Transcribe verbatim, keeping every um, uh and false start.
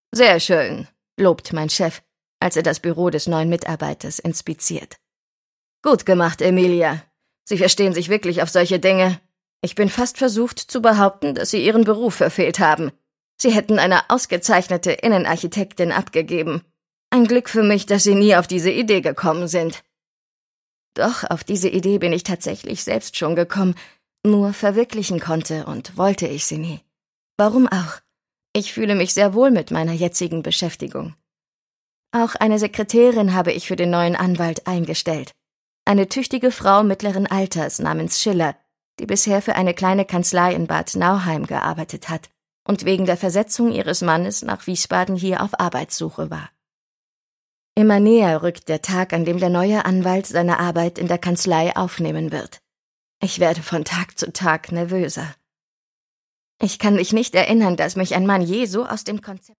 Sehr schön, lobt mein Chef, als er das Büro des neuen Mitarbeiters inspiziert. Gut gemacht, Emilia. Sie verstehen sich wirklich auf solche Dinge. Ich bin fast versucht zu behaupten, dass Sie Ihren Beruf verfehlt haben. Sie hätten eine ausgezeichnete Innenarchitektin abgegeben. Ein Glück für mich, dass Sie nie auf diese Idee gekommen sind. Doch auf diese Idee bin ich tatsächlich selbst schon gekommen, nur verwirklichen konnte und wollte ich sie nie. Warum auch? Ich fühle mich sehr wohl mit meiner jetzigen Beschäftigung. Auch eine Sekretärin habe ich für den neuen Anwalt eingestellt. Eine tüchtige Frau mittleren Alters namens Schiller, die bisher für eine kleine Kanzlei in Bad Nauheim gearbeitet hat und wegen der Versetzung ihres Mannes nach Wiesbaden hier auf Arbeitssuche war. Immer näher rückt der Tag, an dem der neue Anwalt seine Arbeit in der Kanzlei aufnehmen wird. Ich werde von Tag zu Tag nervöser. Ich kann mich nicht erinnern, dass mich ein Mann je so aus dem Konzept